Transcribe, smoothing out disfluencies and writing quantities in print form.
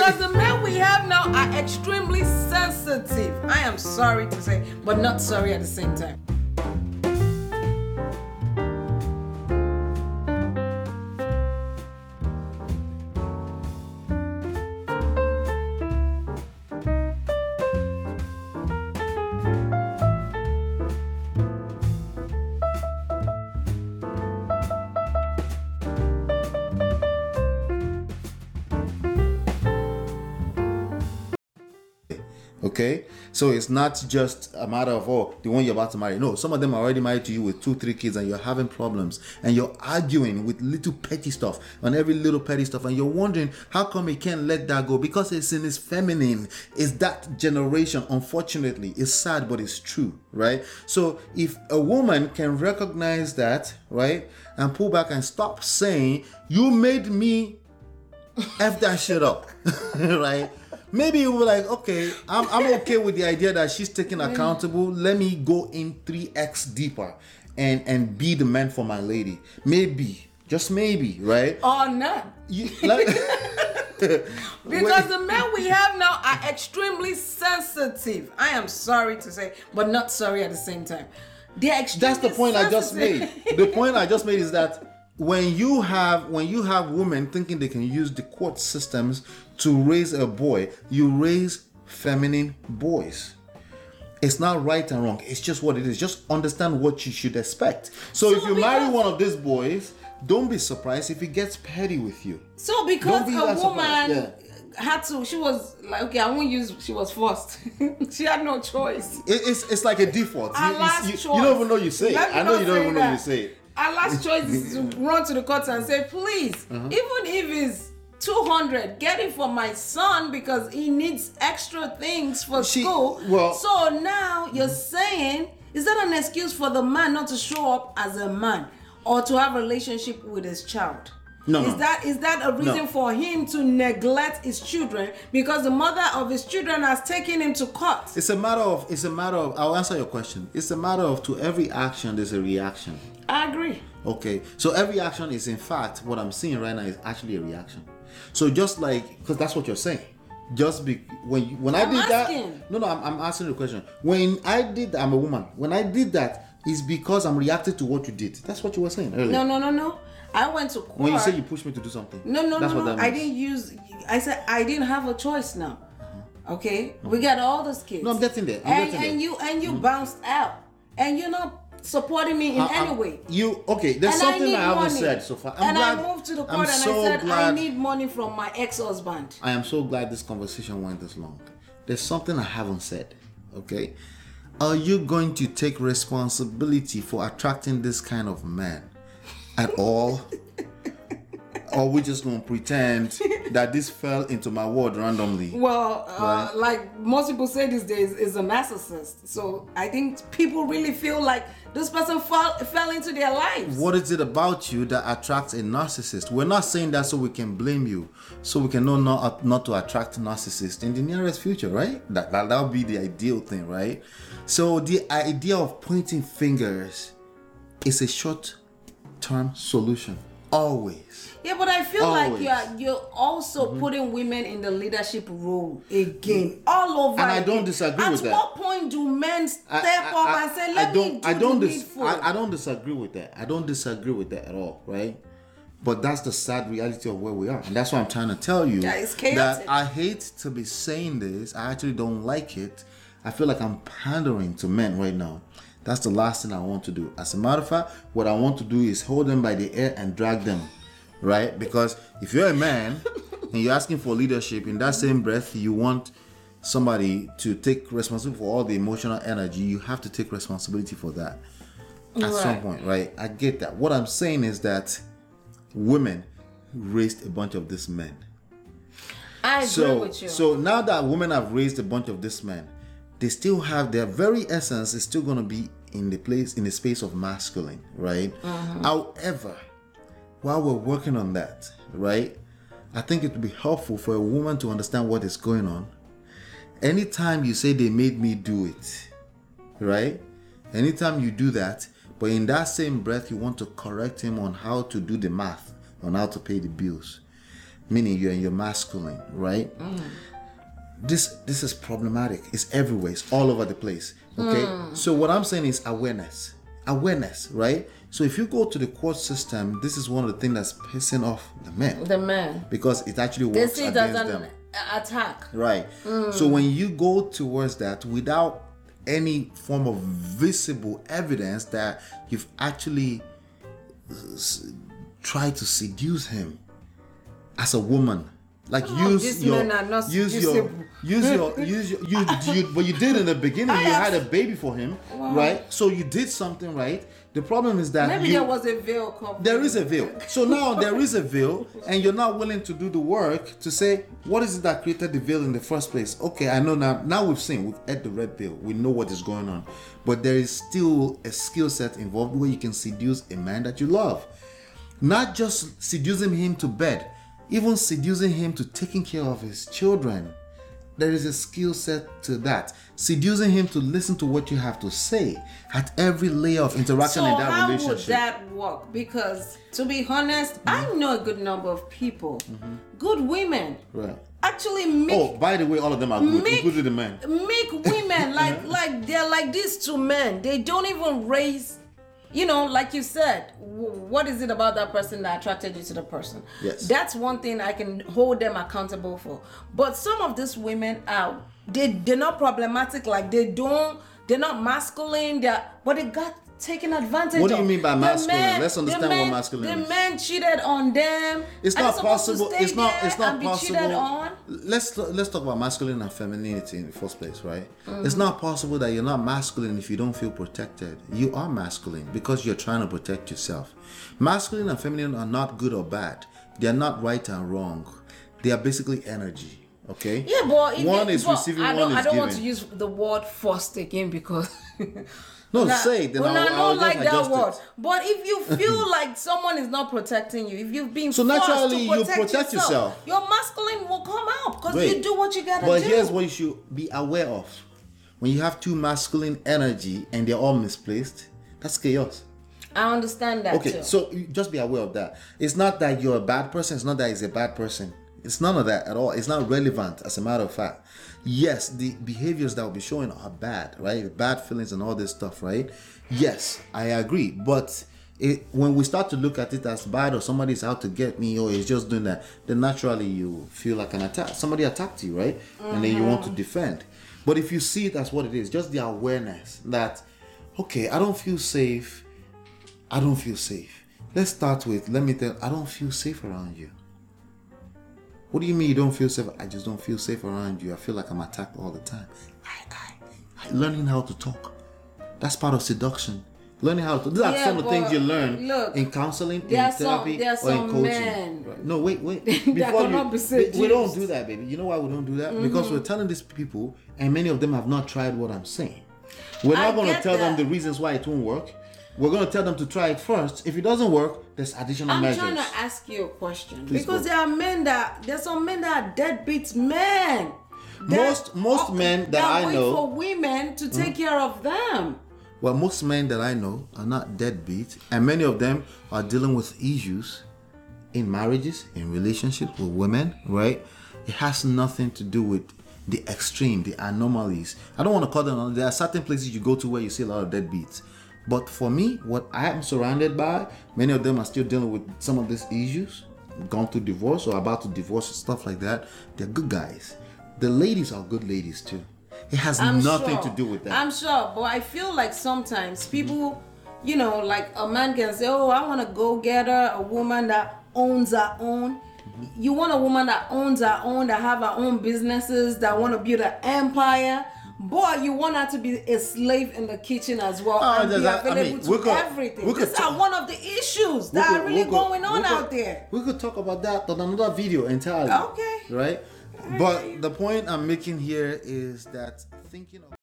Because the men we have now are extremely sensitive. I am sorry to say, but not sorry at the same time. Okay, so it's not just a matter of, oh, the one you're about to marry. No, some of them are already married to you with 2-3 kids, and you're having problems, and you're arguing with little petty stuff on every little petty stuff, and you're wondering how come he can't let that go, because it's in his feminine. It's that generation. Unfortunately, it's sad, but it's true, right? So if a woman can recognize that, right, and pull back and stop saying, you made me F that shit up, right? Maybe you were like, okay, I'm okay with the idea that she's taking accountable. Let me go in 3x deeper and be the man for my lady. Maybe, just maybe, right? Or not. Because the men we have now are extremely sensitive. I am sorry to say, but not sorry at the same time. They're extremely That's the point sensitive. I just made. The point I just made is that when you have women thinking they can use the court systems to raise a boy, you raise feminine boys. It's not right and wrong. It's just what it is. Just understand what you should expect. So if you marry one of these boys, don't be surprised if he gets petty with you. So because a woman had to, she was like, okay, I won't use, she was forced. She had no choice. It's like a default. You don't even know you say it. I know you don't even know you say it. Our last choice is to run to the court and say, please, even if it's 200, get it for my son because he needs extra things for school. Well, so now you're saying, is that an excuse for the man not to show up as a man or to have a relationship with his child? Is that a reason for him to neglect his children because the mother of his children has taken him to court? It's a matter of, I'll answer your question. It's a matter of, to every action, there's a reaction. I agree. Okay, so every action is, in fact, what I'm seeing right now is actually a reaction. So just like, because that's what you're saying. Just when I did that. No, I'm asking the question. When I did, I'm a woman. When I did that, it's because I'm reacting to what you did. That's what you were saying earlier. No. I went to court. When you say you pushed me to do something. No. I didn't use. I said I didn't have a choice now. Okay, we got all those kids. No, I'm getting there. And you bounced out, and you're not supporting me in any way. There's something I haven't said so far. I moved to the court and I said I need money from my ex-husband. I am so glad this conversation went this long. There's something I haven't said. Okay, are you going to take responsibility for attracting this kind of man at all? Or we just gonna pretend that this fell into my world randomly? Well, like most people say these days, is a narcissist. So I think people really feel like this person fell into their lives. What is it about you that attracts a narcissist? We're not saying that so we can blame you, so we can know not to attract narcissists in the nearest future, right? That'll be the ideal thing, right? So the idea of pointing fingers is a short-term solution. Always. Yeah, but I feel like you're also putting women in the leadership role again, all over. And I don't disagree with that. At what point do men step up and say, "Let me do the needful"? I don't disagree with that. I don't disagree with that at all, right? But that's the sad reality of where we are, and that's what I'm trying to tell you. Yeah, it's chaotic. That I hate to be saying this. I actually don't like it. I feel like I'm pandering to men right now. That's the last thing I want to do. As a matter of fact, what I want to do is hold them by the hair and drag them, right? Because if you're a man and you're asking for leadership, in that same breath, you want somebody to take responsibility for all the emotional energy. You have to take responsibility for that at some point, right? I get that. What I'm saying is that women raised a bunch of these men. I agree with you. So now that women have raised a bunch of these men, they still have their very essence is still going to be in the space of masculine, right? However, while we're working on that, right, I think it would be helpful for a woman to understand what is going on. Anytime you say they made me do it, right? Anytime you do that, but in that same breath, you want to correct him on how to do the math, on how to pay the bills. meaning you're in your masculine, right? This is problematic. It's everywhere. It's all over the place. Okay. So what I'm saying is awareness, right? So if you go to the court system, this is one of the things that's pissing off the men. Because it actually works against them. Attack. Right. So when you go towards that without any form of visible evidence that you've actually tried to seduce him as a woman, like but you did in the beginning. You had a baby for him, right? So you did something right. The problem is that maybe there was a veil covered. There is a veil. So now there is a veil, and you're not willing to do the work to say, what is it that created the veil in the first place? Okay, I know now. Now we've had the red veil. We know what is going on. But there is still a skill set involved where you can seduce a man that you love. Not just seducing him to bed, even seducing him to taking care of his children. There is a skill set to that. Seducing him to listen to what you have to say at every layer of interaction in that relationship. So how would that work? Because to be honest, I know a good number of people, good women, right? Actually make. Oh, by the way, all of them are good, including the men. Make women like they're like these two men. They don't even raise. You know, like you said, what is it about that person that attracted you to the person? Yes. That's one thing I can hold them accountable for. But some of these women are, they're not problematic, like they're not masculine, but they got taken advantage of. What do you mean by masculine? Let's understand what masculine is. The men cheated on them. It's not possible. It's not possible. Cheated on. Let's talk about masculine and femininity in the first place, right? It's not possible that you're not masculine if you don't feel protected. You are masculine because you're trying to protect yourself. Masculine and feminine are not good or bad. They are not right and wrong. They are basically energy. Okay. Yeah, but one is receiving, one is giving. I don't want to use the word forced again because. No, say it. Then I don't like that word. But if you feel like someone is not protecting you, if you've been so forced naturally to protect yourself, your masculine will come out because you do what you gotta do. But here's what you should be aware of: when you have too masculine energy and they're all misplaced, that's chaos. I understand that. Okay, so just be aware of that. It's not that you're a bad person. It's not that he's a bad person. It's none of that at all. It's not relevant, as a matter of fact. Yes, the behaviors that will be showing are bad, right? Bad feelings and all this stuff, right? Yes, I agree. But when we start to look at it as bad, or somebody's out to get me, or is just doing that, then naturally you feel like an attack. Somebody attacked you, right? And then you want to defend. But if you see it as what it is, just the awareness that, okay, I don't feel safe. Let's start with, I don't feel safe around you. What do you mean you don't feel safe? I just don't feel safe around you. I feel like I'm attacked all the time. Learning how to talk. That's part of seduction. Learning how to. These are some of the things you learn in counseling, in therapy, or in coaching. Men. Right. No, wait. We don't do that, baby. You know why we don't do that? Because we're telling these people, and many of them have not tried what I'm saying. We're not going to tell them the reasons why it won't work. We're going to tell them to try it first. If it doesn't work, there's additional measures. I'm trying to ask you a question. Please because there's some men that are deadbeat men. Most men that I know. Wait for women to take care of them. Well, most men that I know are not deadbeat, and many of them are dealing with issues in marriages, in relationships with women, right? It has nothing to do with the extreme, the anomalies. I don't want to call them. There are certain places you go to where you see a lot of deadbeats. But for me, what I am surrounded by, many of them are still dealing with some of these issues, gone through divorce or about to divorce and stuff like that. They're good guys. The ladies are good ladies too. It has nothing to do with that. I'm sure, but I feel like sometimes people, like a man can say, oh, I want to go get a woman that owns her own. You want a woman that owns her own, that have her own businesses, that want to build an empire. Boy, you want her to be a slave in the kitchen as well and be available to everything. These are one of the issues that are really going on out there. We could talk about that on another video entirely. Okay. Right? But the point I'm making here is that thinking of